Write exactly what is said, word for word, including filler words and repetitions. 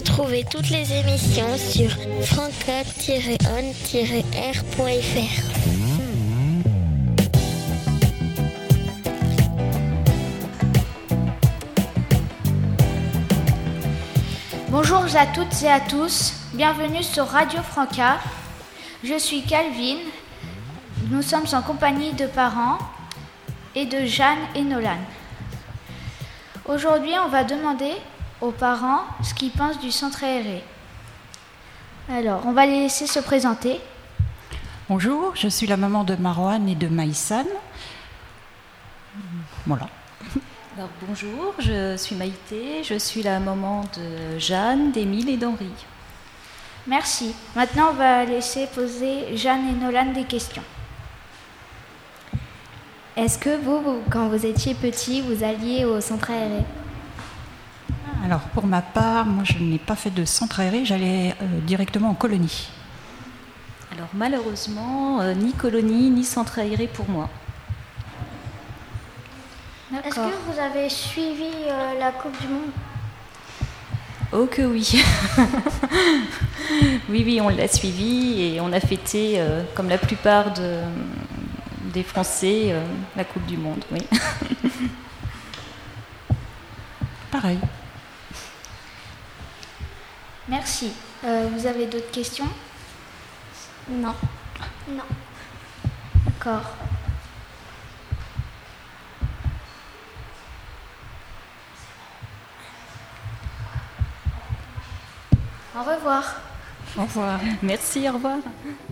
Retrouvez toutes les émissions sur franca tiret on tiret r point f r. Bonjour à toutes et à tous, bienvenue sur Radio Franca. Je suis Calvin, nous sommes en compagnie de parents et de Jeanne et Nolan. Aujourd'hui, on va demander aux parents ce qu'ils pensent du centre aéré. Alors, on va les laisser se présenter. Bonjour, je suis la maman de Marouane et de Maïsane. Voilà. Alors, bonjour, je suis Maïté, je suis la maman de Jeanne, d'Émile et d'Henri. Merci. Maintenant, on va laisser poser Jeanne et Nolan des questions. Est-ce que vous, vous, quand vous étiez petit, vous alliez au centre aéré ? Alors, pour ma part, moi, je n'ai pas fait de centre aéré, j'allais euh, directement en colonie. Alors, malheureusement, euh, ni colonie, ni centre aéré pour moi. D'accord. Est-ce que vous avez suivi euh, la Coupe du Monde ? Oh que oui. Oui, oui, on l'a suivi et on a fêté, euh, comme la plupart de, des Français, euh, la Coupe du Monde, oui. Pareil. Merci. Euh, vous avez d'autres questions ? Non. Non. D'accord. Au revoir. Au revoir. Merci, au revoir.